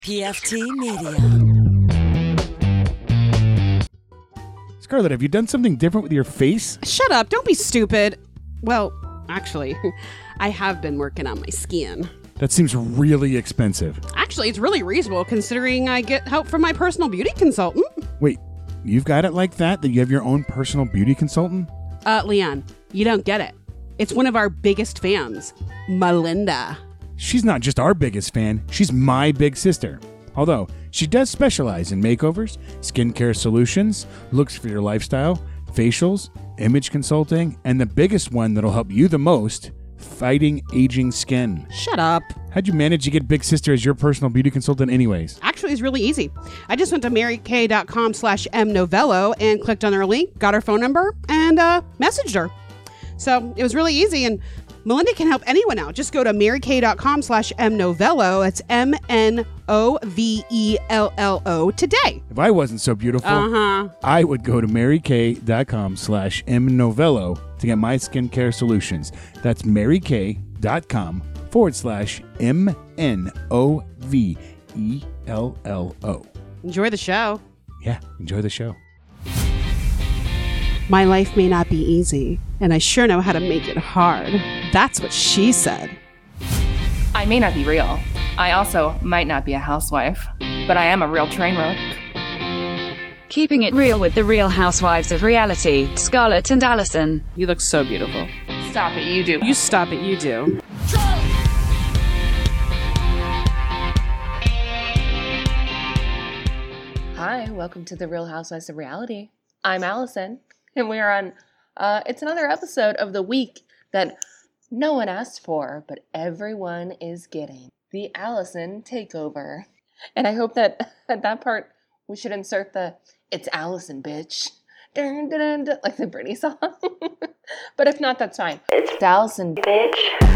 PFT Media. Scarlett, have you done something different with your face? Shut up. Don't be stupid. Well, actually, I have been working on my skin. That seems really expensive. Actually, it's really reasonable considering I get help from my personal beauty consultant. Wait, you've got it like that you have your own personal beauty consultant? Leanne, you don't get it. It's one of our biggest fans, Melinda. She's not just our biggest fan, she's my big sister. Although, she does specialize in makeovers, skincare solutions, looks for your lifestyle, facials, image consulting, and the biggest one that'll help you the most, fighting aging skin. Shut up. How'd you manage to get Big Sister as your personal beauty consultant anyways? Actually, it's really easy. I just went to marykay.com/mnovello and clicked on her link, got her phone number, and messaged her. So it was really easy, and Melinda can help anyone out. Just go to marykay.com/mnovello. That's MNOVELLO today. If I wasn't so beautiful, I would go to marykay.com/mnovello to get my skincare solutions. That's marykay.com/MNOVELLO. Enjoy the show. Yeah, enjoy the show. My life may not be easy, and I sure know how to make it hard. That's what she said. I may not be real. I also might not be a housewife, but I am a real train wreck. Keeping it real with the Real Housewives of Reality, Scarlett and Allison. You look so beautiful. Stop it, you do. You stop it, you do. Hi, welcome to the Real Housewives of Reality. I'm Allison, and we are on, it's another episode of the week that no one asked for, but everyone is getting. The Allison Takeover. And I hope that at that part, we should insert the, "It's Allison, bitch." Dun, dun, dun, like the Britney song. But if not, that's fine. It's Allison, bitch.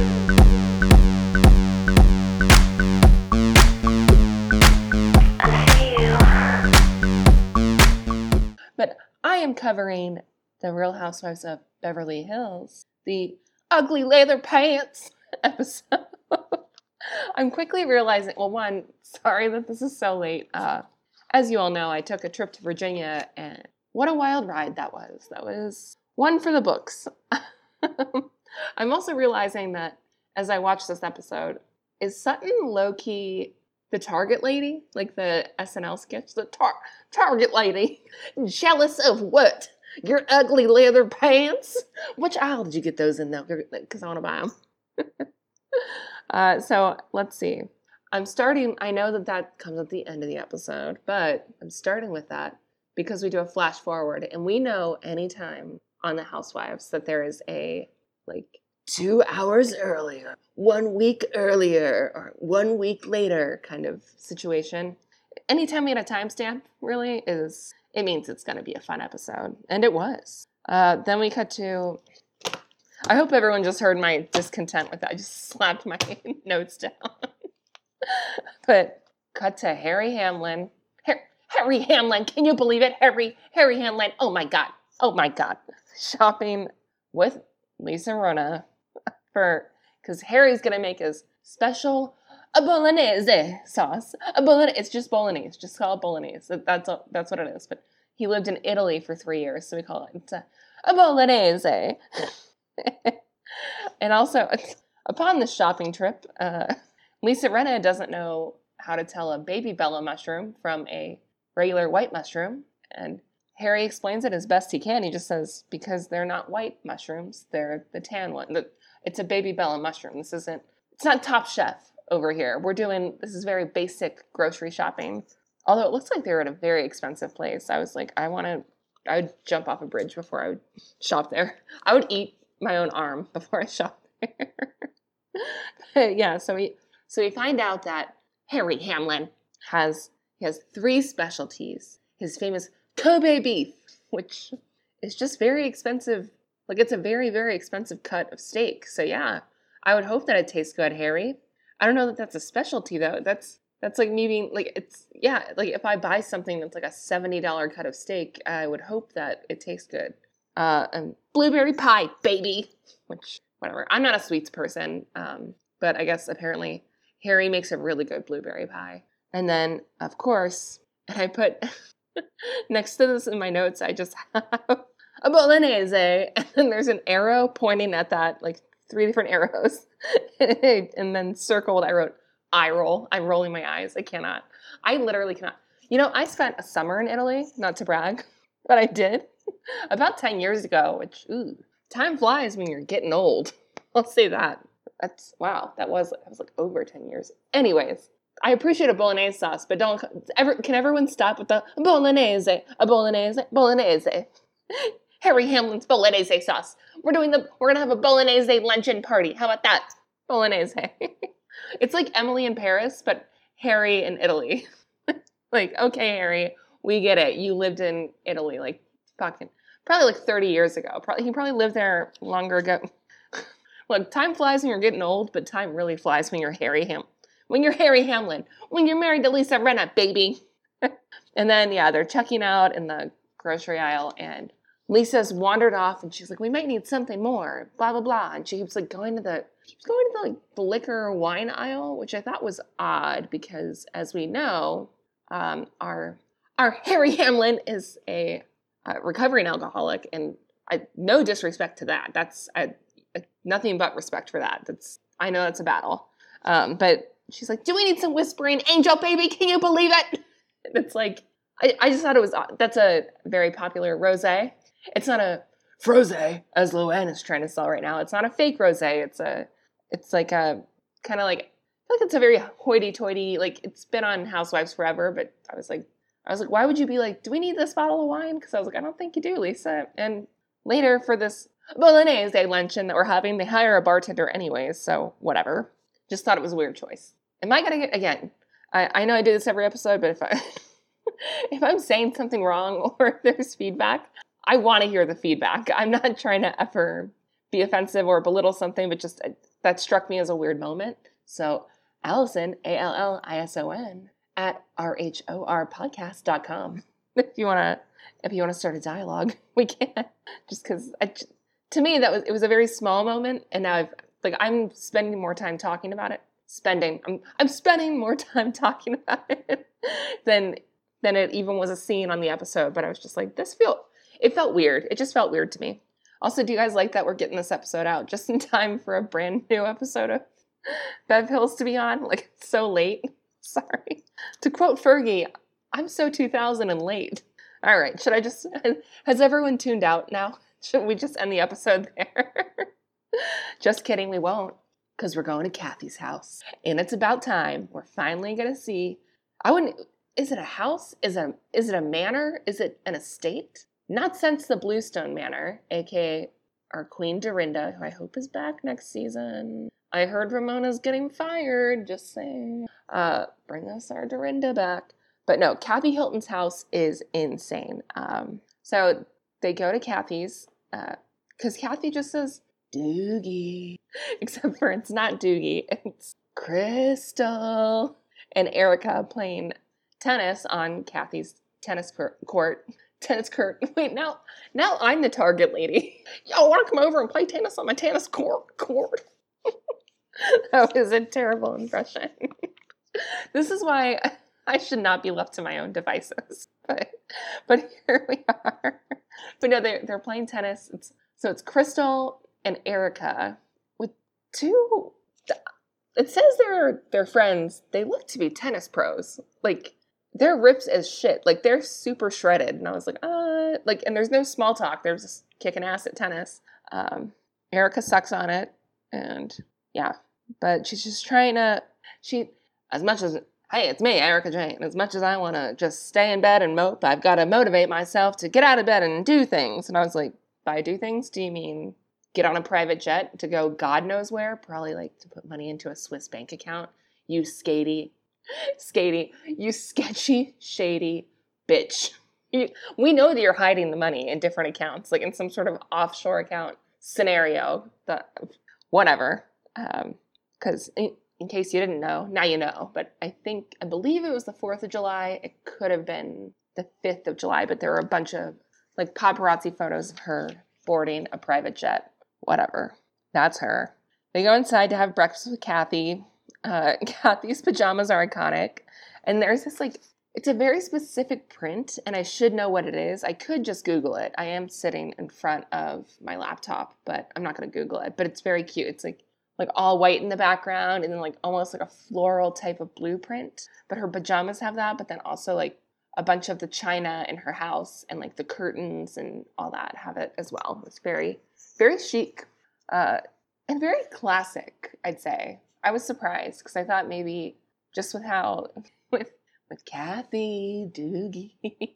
But I am covering the Real Housewives of Beverly Hills, the ugly leather pants episode. I'm quickly realizing, well, one, sorry that this is so late. As you all know, I took a trip to Virginia, and what a wild ride that was. That was one for the books. I'm also realizing that as I watch this episode, is Sutton low-key the Target lady? Like the SNL sketch? The Target lady. Jealous of what? Your ugly leather pants? Which aisle did you get those in, though? Because I want to buy them. So let's see. I know that comes at the end of the episode, but I'm starting with that because we do a flash forward, and we know anytime on the Housewives that there is a, 2 hours earlier, 1 week earlier, or 1 week later kind of situation. Anytime we had a timestamp, really, it means it's going to be a fun episode. And it was. Then we cut to, I hope everyone just heard my discontent with that. I just slapped my notes down. But cut to Harry Hamlin. Harry Hamlin, can you believe it? Harry Hamlin, oh my God. Shopping with Lisa Rinna because Harry's going to make his special bolognese sauce. It's just bolognese. Just call it bolognese. That's what it is. But he lived in Italy for 3 years, so we call it a bolognese. And also, upon this shopping trip, Lisa Rinna doesn't know how to tell a baby Bella mushroom from a regular white mushroom. And Harry explains it as best he can. He just says, because they're not white mushrooms, they're the tan one. It's a baby Bella mushroom. It's not Top Chef over here. This is very basic grocery shopping. Although it looks like they're at a very expensive place. I was like, I would jump off a bridge before I would shop there. I would eat my own arm before I shop there. But yeah, so we find out that Harry Hamlin has 3 specialties. His famous Kobe beef, which is just very expensive. It's a very, very expensive cut of steak. So yeah, I would hope that it tastes good, Harry. I don't know that that's a specialty though. That's like me being if I buy something that's like a $70 cut of steak, I would hope that it tastes good. And blueberry pie, baby. Which, whatever. I'm not a sweets person, but I guess apparently Harry makes a really good blueberry pie. And then, of course, and I put next to this in my notes, I just have a bolognese. And then there's an arrow pointing at that, like 3 different arrows. And then circled, I wrote, eye roll. I'm rolling my eyes. I cannot. I literally cannot. You know, I spent a summer in Italy, not to brag, but I did about 10 years ago, which, ooh, time flies when you're getting old. I'll say that. Wow, that was like over 10 years. Anyways, I appreciate a bolognese sauce, but can everyone stop with the bolognese, a bolognese. Harry Hamlin's bolognese sauce. We're gonna have a bolognese luncheon party. How about that? Bolognese. It's like Emily in Paris, but Harry in Italy. Like, okay, Harry, we get it. You lived in Italy, like, fucking, probably like 30 years ago. He probably lived there longer ago. Look, time flies when you're getting old, but time really flies when you're Harry Hamlin. When you're married to Lisa Rinna, baby. And then, yeah, they're checking out in the grocery aisle, and Lisa's wandered off, and she's like, we might need something more, blah, blah, blah. And she keeps going to the the liquor wine aisle, which I thought was odd because, as we know, our Harry Hamlin is a recovering alcoholic, and no disrespect to that. That's nothing but respect for that. I know that's a battle. But she's like, do we need some Whispering Angel, baby? Can you believe it? It's like, I just thought it was odd. That's a very popular rosé. It's not a frosé, as Luann is trying to sell right now. It's not a fake rosé. It's like a kind of like, I feel like it's a very hoity-toity, like, it's been on Housewives forever, but I was like, why would you be like, do we need this bottle of wine? Because I was like, I don't think you do, Lisa. And later for this bolognese luncheon that we're having, they hire a bartender anyways, so whatever. Just thought it was a weird choice. Am I gonna get, again, I know I do this every episode, but if I'm saying something wrong or if there's feedback, I want to hear the feedback. I'm not trying to ever be offensive or belittle something, but just that struck me as a weird moment. So Allison, ALLISON, at RHORpodcast.com. If you want to start a dialogue, we can. Just because, to me, it was a very small moment, and now I'm spending more time talking about it. I'm spending more time talking about it than it even was a scene on the episode. But I was just like, it felt weird. It just felt weird to me. Also, do you guys like that we're getting this episode out just in time for a brand new episode of Bev Hills to be on? Like, it's so late. Sorry. To quote Fergie, I'm so 2000 and late. All right. Has everyone tuned out now? Should we just end the episode there? Just kidding. We won't, because we're going to Kathy's house. And it's about time. We're finally going to see. Is it a house? Is it a manor? Is it an estate? Not since the Bluestone Manor, aka our Queen Dorinda, who I hope is back next season. I heard Ramona's getting fired, just saying. Bring us our Dorinda back. But no, Kathy Hilton's house is insane. So they go to Kathy's, because Kathy just says, Doogie. Except for it's not Doogie, it's Crystal. And Erica playing tennis on Kathy's tennis court. Wait, now I'm the target lady. Y'all want to come over and play tennis on my tennis court? That was a terrible impression. This is why I should not be left to my own devices. But here we are. But no, they're playing tennis. It's Crystal and Erica with two. It says they're friends. They look to be tennis pros. Like, they're ripped as shit. Like, they're super shredded. And I was like, and there's no small talk. They're just kicking ass at tennis. Erica sucks on it. And yeah, but she's just trying to, as much as, hey, it's me, Erica Jane. As much as I want to just stay in bed and mope, I've got to motivate myself to get out of bed and do things. And I was like, by do things, do you mean get on a private jet to go God knows where? Probably like to put money into a Swiss bank account. You you sketchy, shady bitch. We know that you're hiding the money in different accounts, like in some sort of offshore account scenario. Whatever. Because in case you didn't know, now you know. But I believe it was the 4th of July. It could have been the 5th of July, but there were a bunch of like paparazzi photos of her boarding a private jet. Whatever. That's her. They go inside to have breakfast with Kathy. Kathy's pajamas are iconic. And there's this like, it's a very specific print, and I should know what it is. I could just Google it. I am sitting in front of my laptop, but I'm not going to Google it. But it's very cute. It's like all white in the background, and then like almost like a floral type of blueprint. But her pajamas have that, but then also like a bunch of the china in her house and like the curtains and all that have it as well. It's very, very chic and very classic, I'd say. I was surprised because I thought maybe just with how with Kathy Doogie,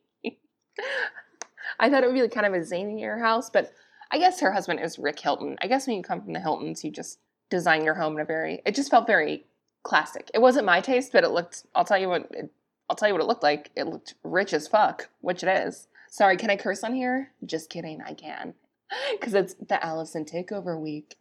I thought it would be like kind of a zanier house, but I guess her husband is Rick Hilton. I guess when you come from the Hiltons, you just design your home in a very, it just felt very classic. It wasn't my taste, but it looked, I'll tell you what it looked like. It looked rich as fuck, which it is. Sorry, can I curse on here? Just kidding, I can. Because it's the Allison Takeover week.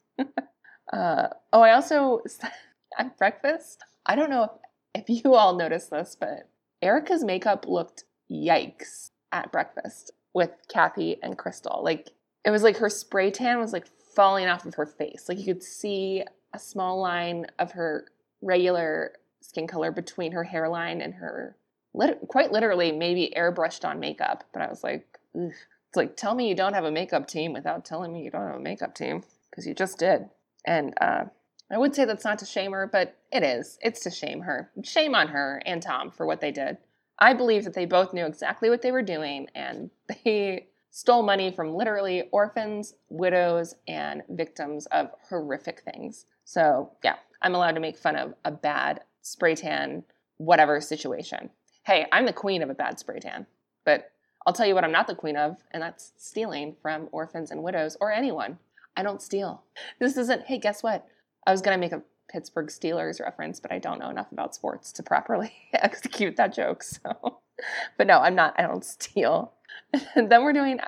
I also, at breakfast, I don't know if you all noticed this, but Erica's makeup looked yikes at breakfast with Kathy and Crystal. Like, it was like her spray tan was like falling off of her face. Like, you could see a small line of her regular skin color between her hairline and her, quite literally, maybe airbrushed on makeup. But I was like, ugh. It's like, tell me you don't have a makeup team without telling me you don't have a makeup team, because you just did. And I would say that's not to shame her, but it is. It's to shame her. Shame on her and Tom for what they did. I believe that they both knew exactly what they were doing, and they stole money from literally orphans, widows, and victims of horrific things. So, yeah, I'm allowed to make fun of a bad spray tan, whatever situation. Hey, I'm the queen of a bad spray tan, but I'll tell you what I'm not the queen of, and that's stealing from orphans and widows or anyone. I don't steal. This isn't, hey, guess what? I was going to make a Pittsburgh Steelers reference, but I don't know enough about sports to properly execute that joke. So, but no, I don't steal. And then we're doing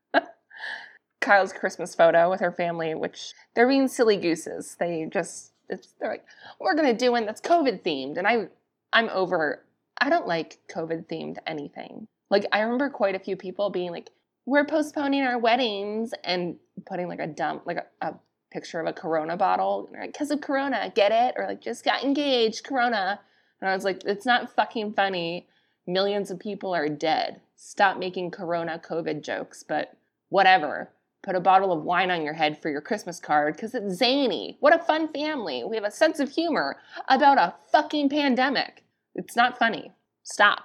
Kyle's Christmas photo with her family, which they're being silly gooses. They're like, we're going to do one that's COVID themed. And I'm over, I don't like COVID themed anything. Like, I remember quite a few people being like, we're postponing our weddings, and putting like a picture of a Corona bottle, like, because of Corona, get it? Or like, just got engaged, Corona. And I was like, it's not fucking funny. Millions of people are dead. Stop making Corona COVID jokes, but whatever. Put a bottle of wine on your head for your Christmas card because it's zany. What a fun family. We have a sense of humor about a fucking pandemic. It's not funny. Stop.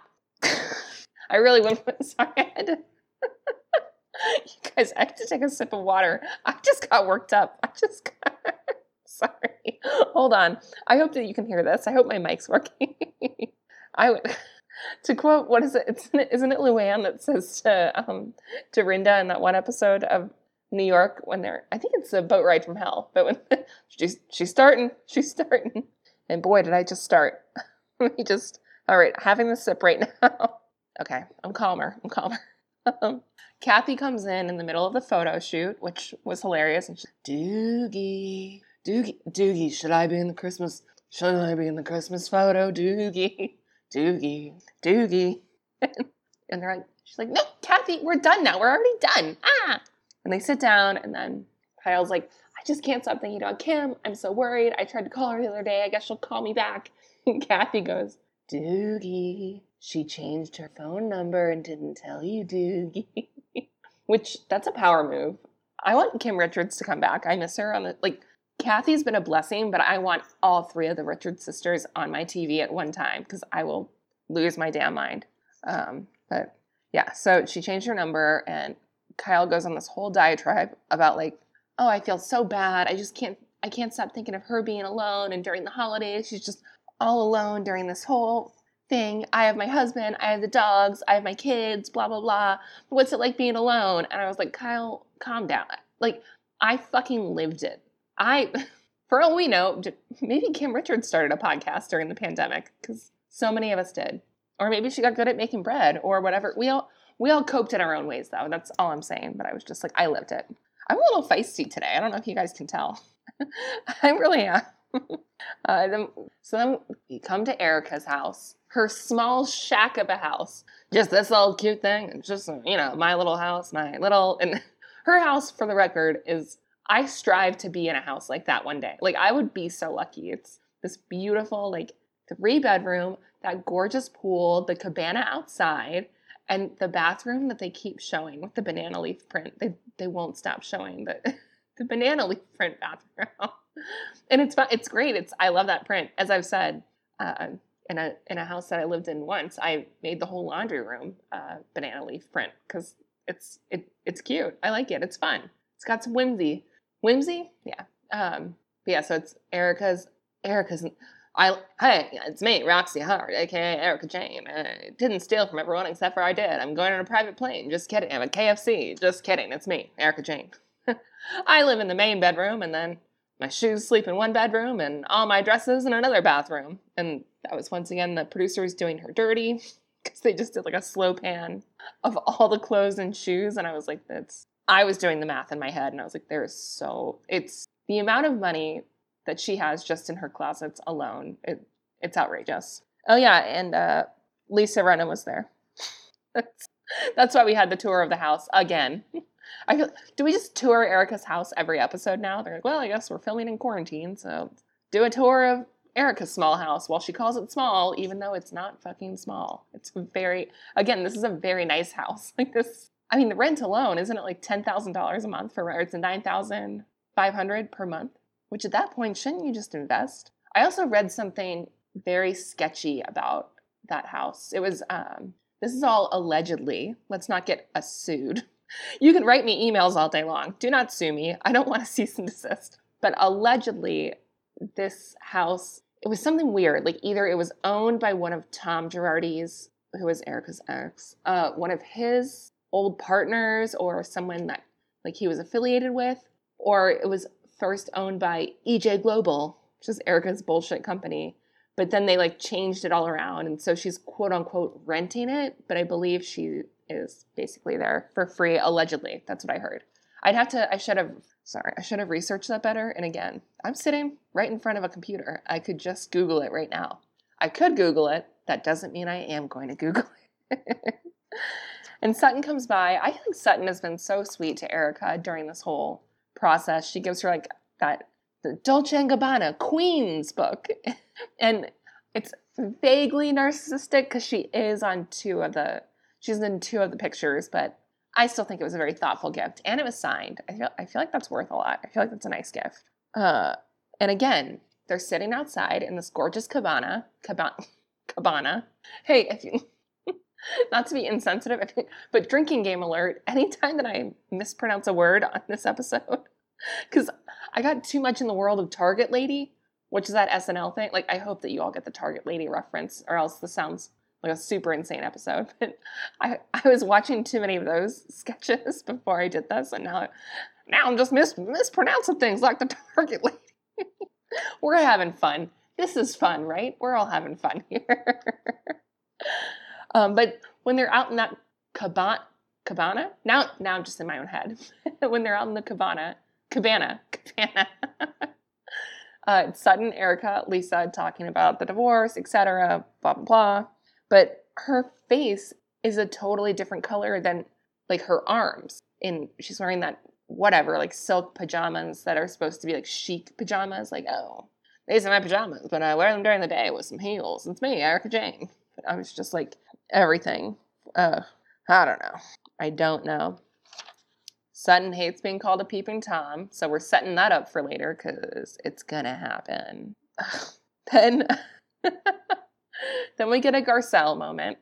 I really went, sorry, I had to. You guys, I had to take a sip of water. I just got worked up. Sorry. Hold on. I hope that you can hear this. I hope my mic's working. To quote, what is it? Isn't it Luann that says to Rinda in that one episode of New York when I think it's a boat ride from hell, but when she's starting. And boy, did I just start. All right, having the sip right now. Okay, I'm calmer. Kathy comes in the middle of the photo shoot, which was hilarious, and she's Doogie, should I be in the Christmas photo, Doogie? And they're like, she's like, no, Kathy, we're done now. We're already done. And they sit down, and then Kyle's like, I just can't stop thinking about Kim. I'm so worried. I tried to call her the other day. I guess she'll call me back. And Kathy goes, Doogie, she changed her phone number and didn't tell you, Doogie. Which, that's a power move. I want Kim Richards to come back. I miss her Kathy's been a blessing, but I want all three of the Richards sisters on my TV at one time because I will lose my damn mind. But yeah, so she changed her number, and Kyle goes on this whole diatribe about like, oh, I feel so bad. I can't stop thinking of her being alone, and during the holidays, she's just all alone during this whole thing. I have my husband, I have the dogs, I have my kids, blah, blah, blah. What's it like being alone? And I was like, Kyle, calm down. Like, I fucking lived it. For all we know, maybe Kim Richards started a podcast during the pandemic because so many of us did. Or maybe she got good at making bread or whatever. We all coped in our own ways, though. That's all I'm saying. But I was just like, I lived it. I'm a little feisty today. I don't know if you guys can tell. I really am. So then we come to Erica's house. Her small shack of a house. Just this little cute thing. It's just, my little house, and her house, for the record, is, I strive to be in a house like that one day. Like, I would be so lucky. It's this beautiful, 3-bedroom. that gorgeous pool, the cabana outside, and the bathroom that they keep showing with the banana leaf print. They won't stop showing the banana leaf print bathroom. And it's great. I love that print. As I've said, in a house that I lived in once, I made the whole laundry room banana leaf print because it's cute. I like it. It's fun. It's got some whimsy. Whimsy? Yeah. But yeah, so it's Erica's hey, it's me, Roxy Howard, aka Erica Jane. I didn't steal from everyone except for I did. I'm going on a private plane. Just kidding. I'm at KFC. Just kidding. It's me, Erica Jane. I live in the main bedroom, and then my shoes sleep in one bedroom, and all my dresses in another bathroom. And that was once again the producers doing her dirty because they just did like a slow pan of all the clothes and shoes. And I was like, I was doing the math in my head, and I was like, it's the amount of money that she has just in her closets alone. It's outrageous. Oh yeah, and Lisa Rinna was there. That's why we had the tour of the house again. Do we just tour Erica's house every episode now? They're like, well, I guess we're filming in quarantine, so do a tour of Erica's small house. Well, she calls it small, even though it's not fucking small. This is a very nice house. Like this, I mean, the rent alone, isn't it like $10,000 a month for rent? It's $9,500 per month. Which at that point, shouldn't you just invest? I also read something very sketchy about that house. It was, this is all allegedly. Let's not get us sued. You can write me emails all day long. Do not sue me. I don't want to cease and desist. But allegedly, this house, it was something weird. Like either it was owned by one of Tom Girardi's, who was Erica's ex, one of his old partners or someone that like he was affiliated with, or it was first owned by EJ Global, which is Erica's bullshit company. But then they like changed it all around. And so she's quote unquote renting it. But I believe she is basically there for free, allegedly. That's what I heard. I should have researched that better. And again, I'm sitting right in front of a computer. I could just Google it right now. I could Google it. That doesn't mean I am going to Google it. And Sutton comes by. I think Sutton has been so sweet to Erica during this whole process. She gives her like the Dolce & Gabbana Queens book. And it's vaguely narcissistic because she's in two of the pictures, but I still think it was a very thoughtful gift. And it was signed. I feel like that's worth a lot. I feel like that's a nice gift. And again, they're sitting outside in this gorgeous cabana. Hey, if you not to be insensitive, but drinking game alert, anytime that I mispronounce a word on this episode, because I got too much in the world of Target Lady, which is that SNL thing. Like, I hope that you all get the Target Lady reference, or else this sounds like a super insane episode. But I was watching too many of those sketches before I did this, and now I'm just mispronouncing things like the Target Lady. We're having fun. This is fun, right? We're all having fun here. But when they're out in that cabana, now I'm just in my own head. When they're out in the cabana, it's Sutton, Erica, Lisa talking about the divorce, etc., blah, blah, blah. But her face is a totally different color than, like, her arms. And she's wearing that, whatever, like, silk pajamas that are supposed to be, like, chic pajamas. Like, oh, these are my pajamas, but I wear them during the day with some heels. It's me, Erica Jane. But I was just like, everything. I don't know. Sutton hates being called a peeping Tom, so we're setting that up for later because it's gonna happen. Then we get a Garcelle moment.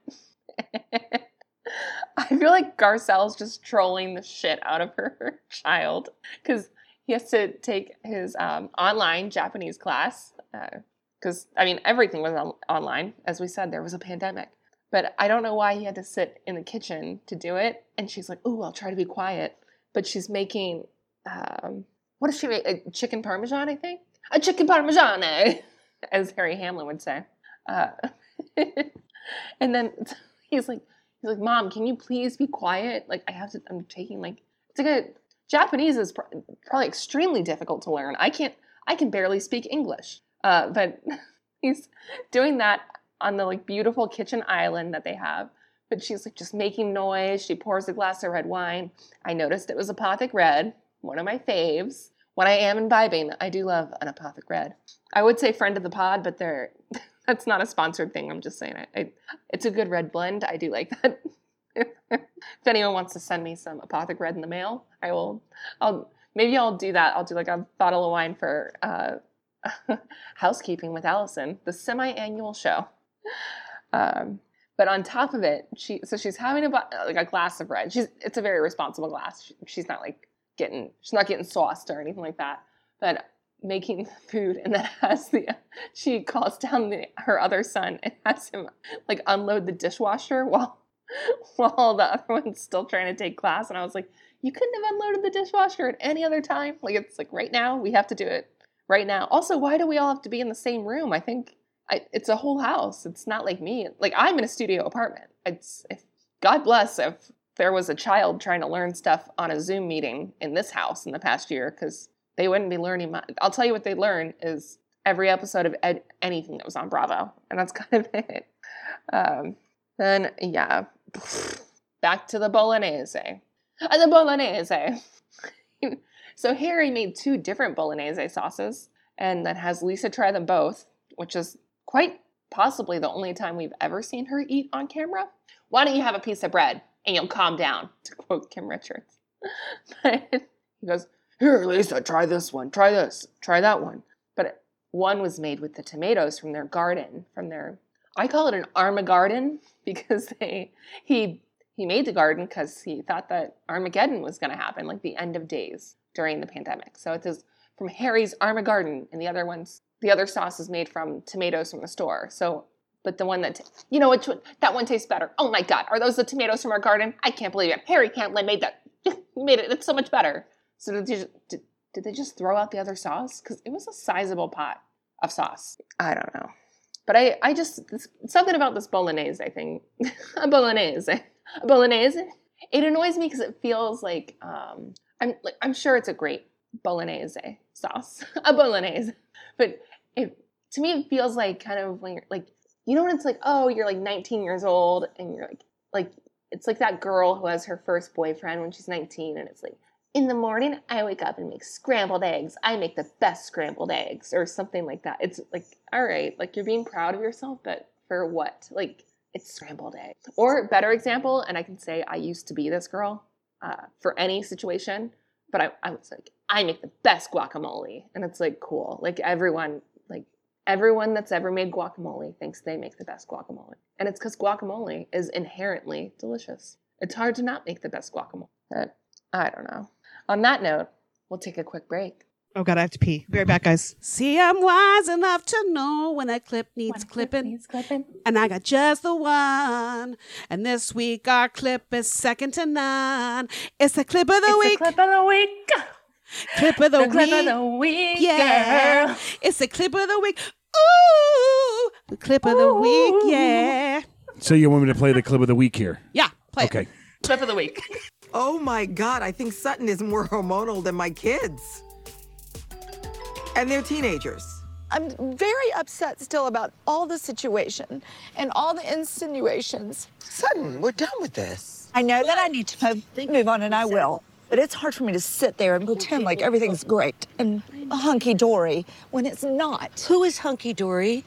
I feel like Garcelle's just trolling the shit out of her child because he has to take his online Japanese class because, I mean, everything was online. As we said, there was a pandemic. But I don't know why he had to sit in the kitchen to do it. And she's like, ooh, I'll try to be quiet. But she's making, what does she make? A chicken parmesan, I think? A chicken parmesan, as Harry Hamlin would say. And then he's like, Mom, can you please be quiet? Like, I'm taking, like, it's like Japanese is probably extremely difficult to learn. I can barely speak English. But he's doing that on the, like, beautiful kitchen island that they have. But she's, like, just making noise. She pours a glass of red wine. I noticed it was Apothic Red, one of my faves. When I am imbibing, I do love an Apothic Red. I would say friend of the pod, but That's not a sponsored thing. I'm just saying it's a good red blend. I do like that. If anyone wants to send me some Apothic Red in the mail, I'll do that. I'll do like a bottle of wine for Housekeeping with Allison, the semi-annual show. But on top of it, she's having a glass of red. It's a very responsible glass. She's not getting sauced or anything like that. But making food, and then she calls down her other son and has him like unload the dishwasher while the other one's still trying to take class. And I was like, you couldn't have unloaded the dishwasher at any other time. Like, it's like right now we have to do it right now. Also, why do we all have to be in the same room? I think it's a whole house. It's not like me. Like, I'm in a studio apartment. God bless if there was a child trying to learn stuff on a Zoom meeting in this house in the past year, because they wouldn't be learning much. I'll tell you what they learn is every episode of anything that was on Bravo. And that's kind of it. Then, yeah, back to the bolognese. The bolognese. So Harry made 2 different bolognese sauces and then has Lisa try them both, which is quite possibly the only time we've ever seen her eat on camera. Why don't you have a piece of bread and you'll calm down, to quote Kim Richards. But he goes, here, Lisa, try this one, try this, try that one. But one was made with the tomatoes from their garden, I call it an Armagarden, because he made the garden because he thought that Armageddon was going to happen, like the end of days during the pandemic. So it is from Harry's Armagarden, and the other sauce is made from tomatoes from the store. So, but the one that one tastes better. Oh my God, are those the tomatoes from our garden? I can't believe it. Harry Cantlay made that. He made it. It's so much better. So did they just throw out the other sauce? Because it was a sizable pot of sauce. I don't know. But I just, something about this bolognese thing, a bolognese. It annoys me because it feels like, I'm sure it's a great bolognese sauce, a bolognese. But to me, it feels like kind of when you're like, when it's like, oh, you're like 19 years old and you're like, it's like that girl who has her first boyfriend when she's 19 and it's like, in the morning, I wake up and make scrambled eggs. I make the best scrambled eggs or something like that. It's like, all right, like you're being proud of yourself, but for what? Like, it's scrambled eggs. Or better example, and I can say I used to be this girl for any situation, but I was like, I make the best guacamole. And it's like, cool. Like everyone that's ever made guacamole thinks they make the best guacamole. And it's because guacamole is inherently delicious. It's hard to not make the best guacamole. But I don't know. On that note, we'll take a quick break. Oh, God, I have to pee. Be right back, guys. See, I'm wise enough to know when a clip needs clipping. And I got just the one. And this week, our clip is second to none. It's the clip of the week. Clip of the week. Clip of the week. Clip of the week, yeah. girl. It's the clip of the week. Ooh. The clip of the week, yeah. So you want me to play the clip of the week here? Yeah, play Okay. it. Clip of the week. Oh my God, I think Sutton is more hormonal than my kids. And they're teenagers. I'm very upset still about all the situation and all the insinuations. Sutton, we're done with this. I know that I need to move on, and I will. But it's hard for me to sit there and pretend like everything's great and hunky-dory when it's not. Who is hunky-dory?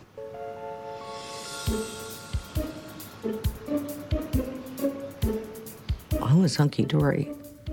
Who is hunky-dory?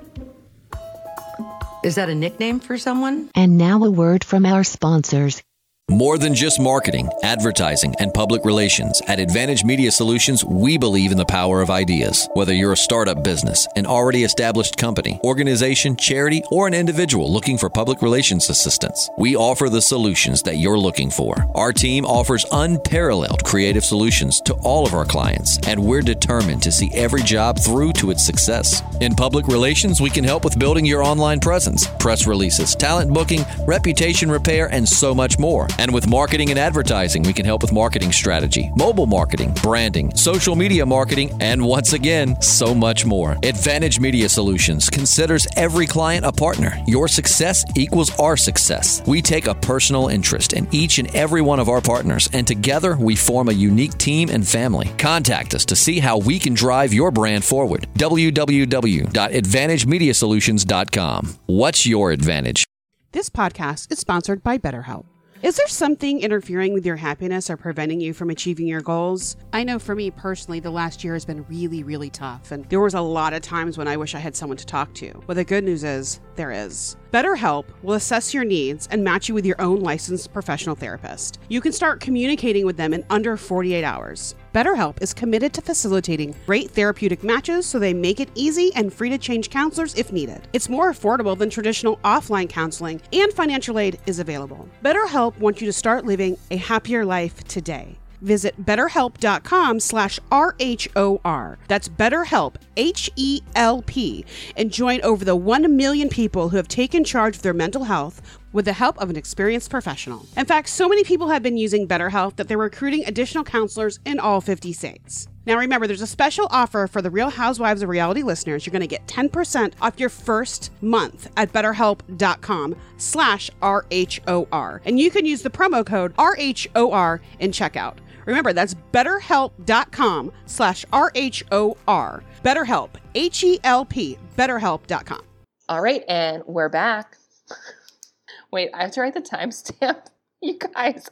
Is that a nickname for someone? And now a word from our sponsors. More than just marketing, advertising, and public relations. At Advantage Media Solutions, we believe in the power of ideas. Whether you're a startup business, an already established company, organization, charity, or an individual looking for public relations assistance, we offer the solutions that you're looking for. Our team offers unparalleled creative solutions to all of our clients, and we're determined to see every job through to its success. In public relations, we can help with building your online presence, press releases, talent booking, reputation repair, and so much more. And with marketing and advertising, we can help with marketing strategy, mobile marketing, branding, social media marketing, and once again, so much more. Advantage Media Solutions considers every client a partner. Your success equals our success. We take a personal interest in each and every one of our partners, and together we form a unique team and family. Contact us to see how we can drive your brand forward. www.advantagemediasolutions.com. What's your advantage? This podcast is sponsored by BetterHelp. Is there something interfering with your happiness or preventing you from achieving your goals? I know for me personally, the last year has been really, really tough, and there was a lot of times when I wish I had someone to talk to. Well, the good news is, there is. BetterHelp will assess your needs and match you with your own licensed professional therapist. You can start communicating with them in under 48 hours. BetterHelp is committed to facilitating great therapeutic matches so they make it easy and free to change counselors if needed. It's more affordable than traditional offline counseling, and financial aid is available. BetterHelp wants you to start living a happier life today. Visit betterhelp.com/RHOR. That's BetterHelp, HELP, and join over the 1 million people who have taken charge of their mental health with the help of an experienced professional. In fact, so many people have been using BetterHelp that they're recruiting additional counselors in all 50 states. Now remember, there's a special offer for the Real Housewives of Reality listeners. You're going to get 10% off your first month at betterhelp.com/RHOR. And you can use the promo code RHOR in checkout. Remember, that's betterhelp.com/RHOR. BetterHelp, HELP, betterhelp.com. All right, and we're back. Wait, I have to write the timestamp. You guys,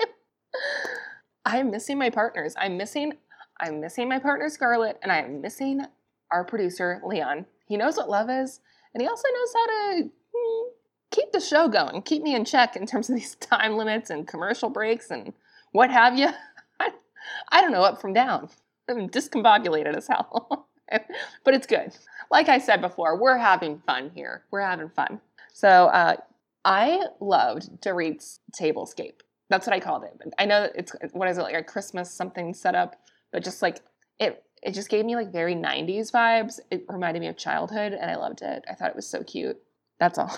I'm missing my partners. I'm missing my partner Scarlett, and I'm missing our producer Leon. He knows what love is, and he also knows how to keep the show going, keep me in check in terms of these time limits and commercial breaks and what have you. I don't know up from down. I'm discombobulated as hell, but it's good. Like I said before, we're having fun here. We're having fun. So I loved Dorit's tablescape. That's what I called it. I know it's, what is it, like a Christmas something setup, but just like it just gave me like very 90s vibes. It reminded me of childhood, and I loved it. I thought it was so cute. That's all.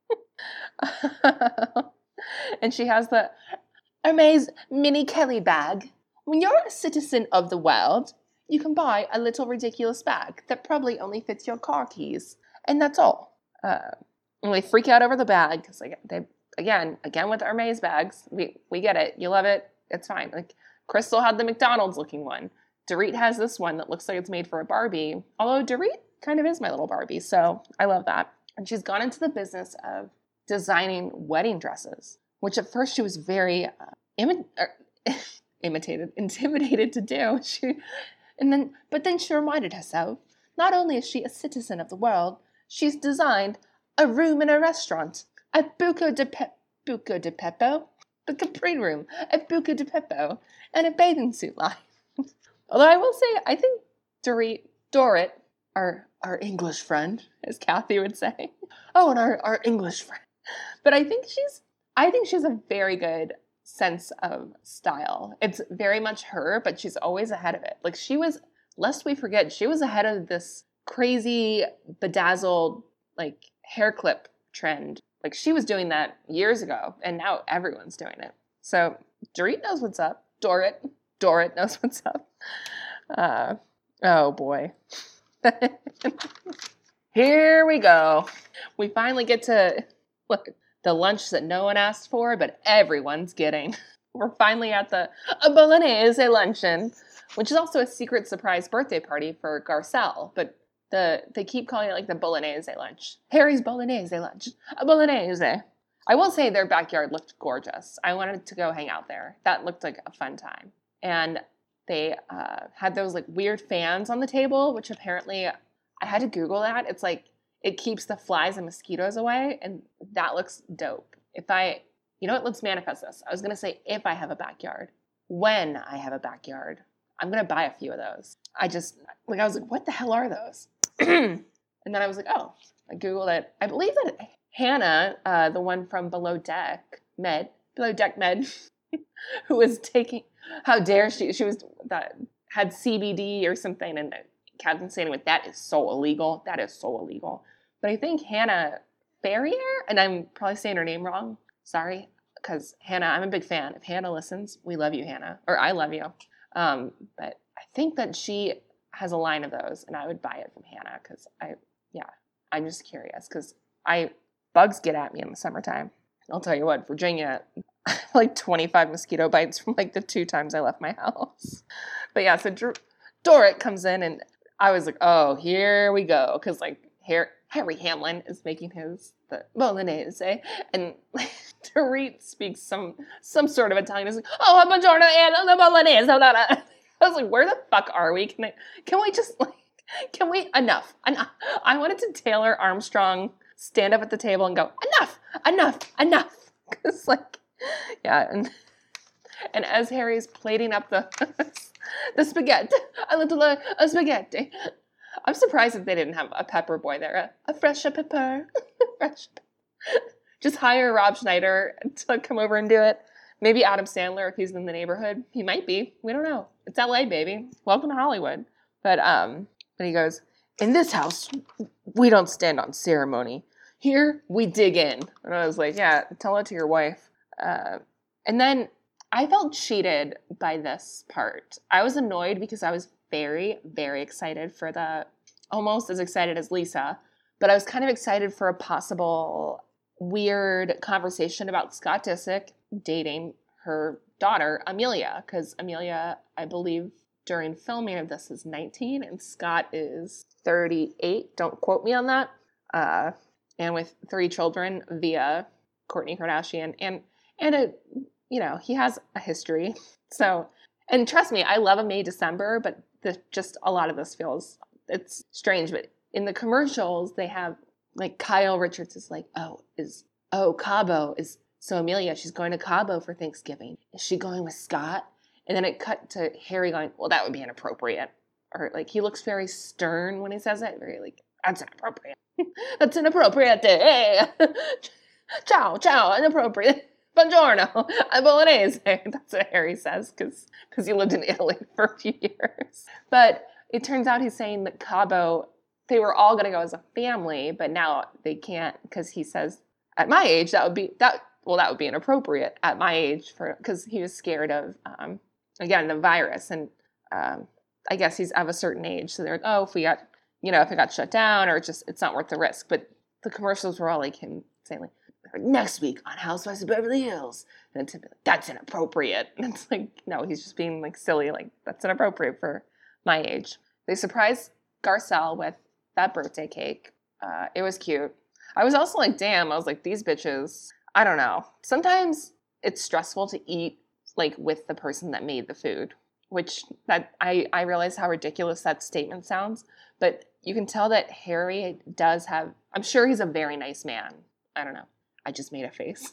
And she has the Hermes mini Kelly bag. When you're a citizen of the world, you can buy a little ridiculous bag that probably only fits your car keys. And that's all. And they freak out over the bag because they again with Hermes bags, we get it. You love it. It's fine. Like Crystal had the McDonald's looking one. Dorit has this one that looks like it's made for a Barbie. Although Dorit kind of is my little Barbie, so I love that. And she's gone into the business of designing wedding dresses, which at first she was very intimidated to do. But then she reminded herself, not only is she a citizen of the world, she's designed a room in a restaurant at Buco di Beppo, the Capri room at Buco di Beppo, and a bathing suit line. Although I will say, I think Dorit, our English friend, as Kathy would say. Oh, and our English friend. But I think she's a very good sense of style. It's very much her, but she's always ahead of it. Like she was, lest we forget, she was ahead of this crazy bedazzled like hair clip trend. Like she was doing that years ago, and now everyone's doing it. So Dorit knows what's up. Dorit knows what's up. Oh boy. Here we go. We finally get to look the lunch that no one asked for, but everyone's getting. We're finally at the Bolognese luncheon, which is also a secret surprise birthday party for Garcelle, but they keep calling it like the Bolognese lunch. Harry's Bolognese lunch. A Bolognese. I will say their backyard looked gorgeous. I wanted to go hang out there. That looked like a fun time. And they had those like weird fans on the table, which apparently I had to Google that. It's like it keeps the flies and mosquitoes away, and that looks dope. Let's manifest this. I was going to say if I have a backyard. When I have a backyard, I'm going to buy a few of those. I was like, what the hell are those? And then I was like, oh, I Googled it. I believe that Hannah, the one from Below Deck Med, who was taking, how dare she was that had CBD or something, and Captain saying with that is so illegal. That is so illegal. But I think Hannah Ferrier, and I'm probably saying her name wrong. Sorry, because Hannah, I'm a big fan. If Hannah listens, we love you, Hannah, or I love you. But I think that she has a line of those, and I would buy it from Hannah because I'm just curious because bugs get at me in the summertime. I'll tell you what, Virginia, like 25 mosquito bites from like the 2 times I left my house. But yeah, so Dorit comes in, and I was like, oh, here we go, because like Harry Hamlin is making the bolognese, and Dorit speaks some sort of Italian. It's like, oh, buongiorno and the bolognese. I was like, where the fuck are we? Can we just like, enough. I wanted to Taylor Armstrong stand up at the table and go, enough. Because like, yeah, and as Harry's plating up the spaghetti, a little spaghetti. I'm surprised that they didn't have a pepper boy there. A fresh pepper. Just hire Rob Schneider to come over and do it. Maybe Adam Sandler if he's in the neighborhood. He might be. We don't know. It's LA, baby. Welcome to Hollywood. But he goes, in this house, we don't stand on ceremony. Here, we dig in. And I was like, yeah, tell it to your wife. And then I felt cheated by this part. I was annoyed because I was very, very excited for almost as excited as Lisa, but I was kind of excited for a possible weird conversation about Scott Disick dating her daughter, Amelia, because Amelia, I believe, during filming of this is 19 and Scott is 38. Don't quote me on that. And with 3 children via Kourtney Kardashian and he has a history. So, and trust me, I love a May December, but just a lot of this it's strange. But in the commercials, they have like Kyle Richards is like, Cabo is, so Amelia, she's going to Cabo for Thanksgiving. Is she going with Scott? And then it cut to Harry going, well, that would be inappropriate. Or like, he looks very stern when he says it. Very like, that's inappropriate. That's inappropriate. Hey. Ciao, inappropriate. Buongiorno, bolognese. That's what Harry says because he lived in Italy for a few years. But it turns out he's saying that Cabo, they were all going to go as a family, but now they can't because he says, at my age, that would be inappropriate at my age because he was scared of, again, the virus. And I guess he's of a certain age. So they're like, if it got shut down or it's not worth the risk. But the commercials were all like him saying like, next week on Housewives of Beverly Hills. And it's like, that's inappropriate. And it's like, no, he's just being like silly. Like, that's inappropriate for my age. They surprised Garcelle with that birthday cake. It was cute. I was also like, damn, I was like, these bitches, I don't know. Sometimes it's stressful to eat like with the person that made the food, which that I realize how ridiculous that statement sounds, but you can tell that Harry does have, I'm sure he's a very nice man. I don't know. I just made a face.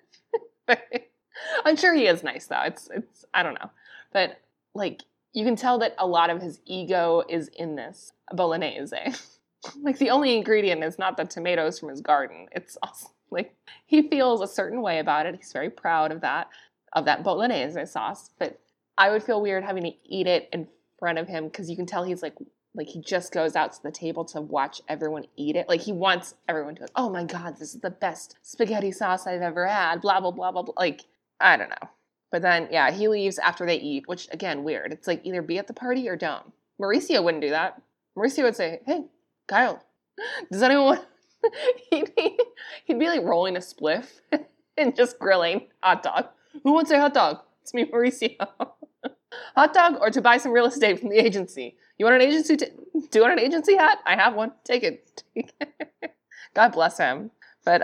I'm sure he is nice though. It's I don't know. But like you can tell that a lot of his ego is in this bolognese. Like the only ingredient is not the tomatoes from his garden. It's also like he feels a certain way about it. He's very proud of that bolognese sauce. But I would feel weird having to eat it in front of him because you can tell he's like he just goes out to the table to watch everyone eat it. Like he wants everyone to like, oh my God, this is the best spaghetti sauce I've ever had, blah, blah, blah, blah, blah. Like, I don't know. But then, yeah, he leaves after they eat, which again, weird. It's like either be at the party or don't. Mauricio wouldn't do that. Mauricio would say, hey, Kyle, does anyone want... he'd be like rolling a spliff and just grilling hot dog. Who wants a hot dog? It's me, Mauricio. Hot dog or to buy some real estate from the agency. You want an agency? Do you want an agency hat? I have one. Take it. God bless him. But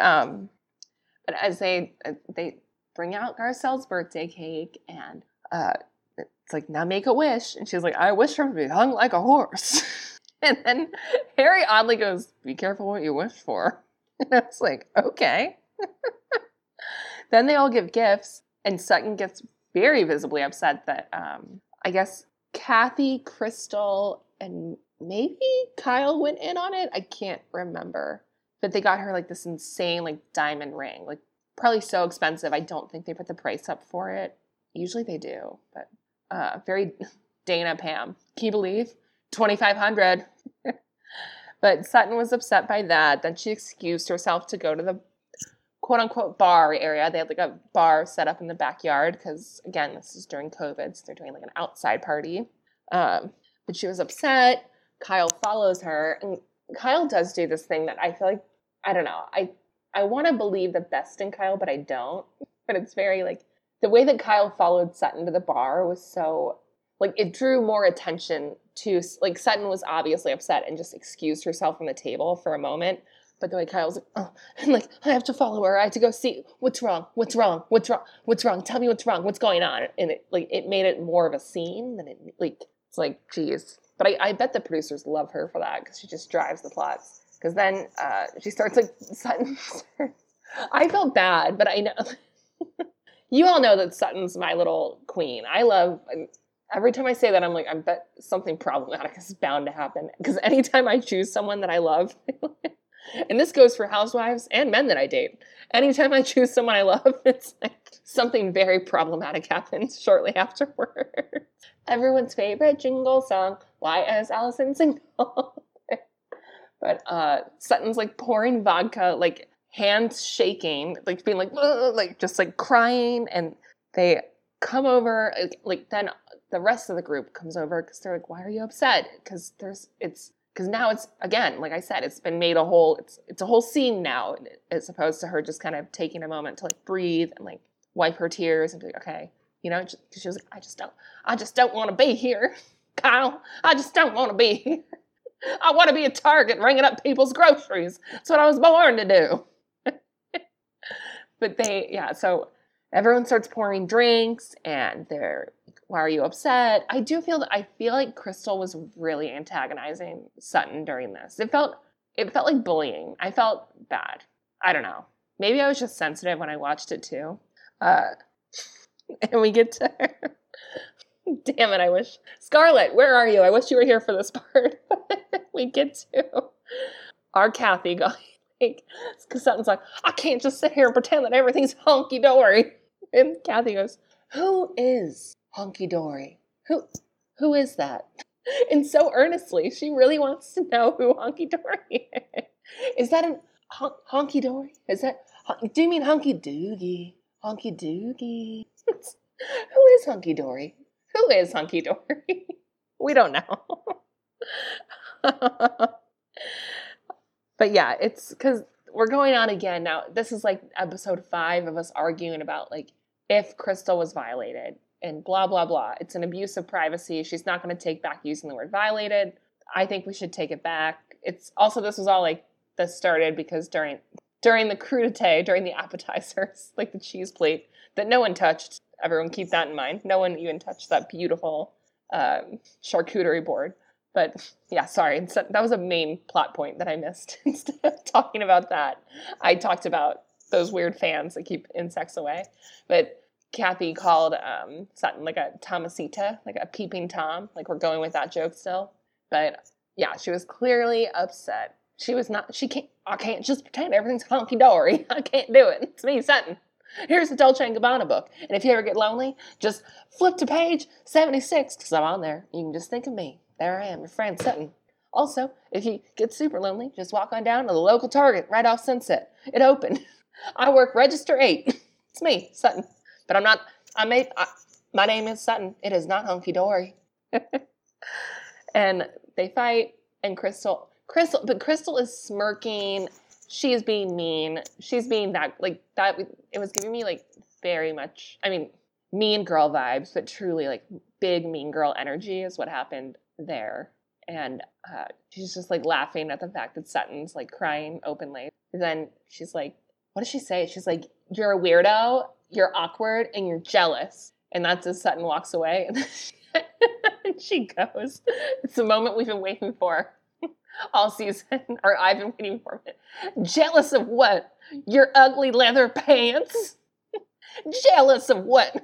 as they bring out Garcelle's birthday cake and it's like, now make a wish. And she's like, I wish for him to be hung like a horse. And then Harry oddly goes, be careful what you wish for. And I was like, okay. Then they all give gifts and Sutton gets very visibly upset that I guess Kathy, Crystal, and maybe Kyle went in on it. I can't remember. But they got her like this insane like diamond ring. Like probably so expensive. I don't think they put the price up for it. Usually they do. But very Dana Pam. Can you believe? $2,500. But Sutton was upset by that. Then she excused herself to go to the quote-unquote bar area. They had like a bar set up in the backyard because, again, this is during COVID, so they're doing like an outside party. But she was upset. Kyle follows her, and Kyle does do this thing that I feel like, I don't know, I want to believe the best in Kyle, but I don't. But it's very like, the way that Kyle followed Sutton to the bar was so, like, it drew more attention to, like, Sutton was obviously upset and just excused herself from the table for a moment. But the way Kyle's like, oh, and like, I have to follow her. I have to go see what's wrong. What's wrong? What's wrong? What's wrong? Tell me what's wrong. What's going on? And it made it more of a scene than it, like, it's like, geez. But I bet the producers love her for that because she just drives the plots. Because then she starts like, Sutton. I felt bad, but I know. You all know that Sutton's my little queen. Every time I say that, I'm like, I bet something problematic is bound to happen. Because anytime I choose someone that I love, and this goes for housewives and men that I date, anytime I choose someone I love, it's like something very problematic happens shortly afterwards. Everyone's favorite jingle song, why is Allison single? But Sutton's like pouring vodka, like hands shaking, like being like just like crying, and they come over, like then the rest of the group comes over because they're like, why are you upset? Because now it's, again, like I said, it's been made it's a whole scene now, as opposed to her just kind of taking a moment to like breathe and like wipe her tears and be like, okay, you know, because she was like, I just don't want to be here, Kyle. I just don't want to be here. I want to be a Target ringing up people's groceries. That's what I was born to do. But so everyone starts pouring drinks and they're, why are you upset? I feel like Crystal was really antagonizing Sutton during this. It felt like bullying. I felt bad. I don't know. Maybe I was just sensitive when I watched it too. And we get to her. Damn it, I wish. Scarlett, where are you? I wish you were here for this part. We get to our Kathy going, like, because Sutton's like, I can't just sit here and pretend that everything's hunky-dory. And Kathy goes, who is hunky-dory? Who is that? And so earnestly, she really wants to know who hunky-dory is. Is that an hunky-dory? Do you mean hunky-doogie? Hunky-doogie? Who is hunky-dory? Who is hunky-dory? We don't know. But yeah, it's because we're going on again now. This is like episode 5 of us arguing about like if Crystal was violated and blah, blah, blah. It's an abuse of privacy. She's not going to take back using the word violated. I think we should take it back. It's also, this was all like, this started because during the crudité, during the appetizers, like the cheese plate that no one touched. Everyone keep that in mind. No one even touched that beautiful charcuterie board. But yeah, sorry. That was a main plot point that I missed. Instead of talking about that, I talked about those weird fans that keep insects away. But Kathy called Sutton like a Tomasita, like a peeping Tom. Like we're going with that joke still. But yeah, she was clearly upset. I can't just pretend everything's hunky-dory. I can't do it. It's me, Sutton. Here's the Dolce & Gabbana book. And if you ever get lonely, just flip to page 76, because I'm on there. You can just think of me. There I am, your friend Sutton. Also, if you get super lonely, just walk on down to the local Target right off Sunset. It opened. I work register 8. It's me, Sutton. But I'm not, my name is Sutton. It is not hunky-dory. And they fight, and Crystal is smirking. She is being mean. She's being that, like, that, it was giving me, like, very much, I mean, mean girl vibes, but truly, like, big mean girl energy is what happened there. And she's just, like, laughing at the fact that Sutton's, like, crying openly. And then she's like, what does she say? She's like, you're a weirdo, you're awkward, and you're jealous. And that's as Sutton walks away. And she goes, it's the moment we've been waiting for all season, or I've been waiting for it. Jealous of what? Your ugly leather pants? Jealous of what?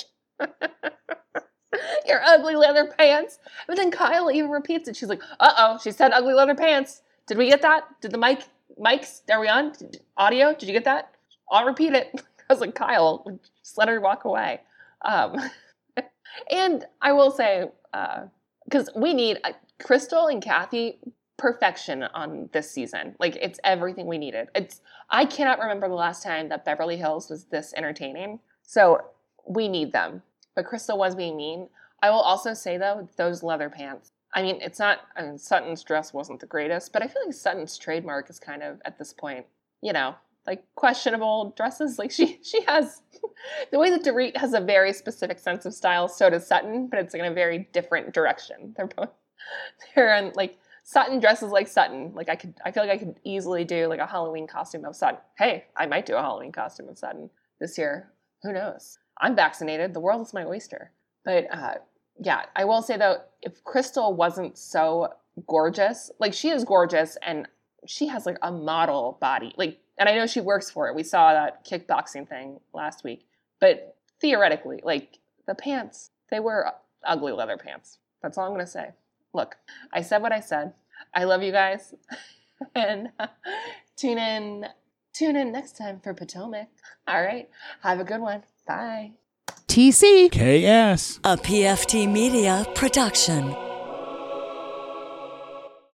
Your ugly leather pants? But then Kyle even repeats it. She's like, uh-oh, she said ugly leather pants. Did we get that? Did the mics, are we on? Audio, did you get that? I'll repeat it. I was like, Kyle, just let her walk away. And I will say, because we need Crystal and Kathy perfection on this season. Like, it's everything we needed. I cannot remember the last time that Beverly Hills was this entertaining. So we need them. But Crystal was being mean. I will also say, though, those leather pants. I mean, Sutton's dress wasn't the greatest, but I feel like Sutton's trademark is kind of, at this point, you know, like questionable dresses. Like she has, the way that Dorit has a very specific sense of style, so does Sutton, but it's in a very different direction. They're in like Sutton dresses like Sutton. Like I feel like I could easily do like a Halloween costume of Sutton. Hey, I might do a Halloween costume of Sutton this year. Who knows? I'm vaccinated. The world is my oyster. But yeah, I will say though, if Crystal wasn't so gorgeous, like she is gorgeous and she has like a model body, like, and I know she works for it. We saw that kickboxing thing last week, but theoretically, like the pants, they were ugly leather pants. That's all I'm going to say. Look, I said what I said. I love you guys. And tune in next time for Potomac. All right. Have a good one. Bye. TC. KS. A PFT Media production.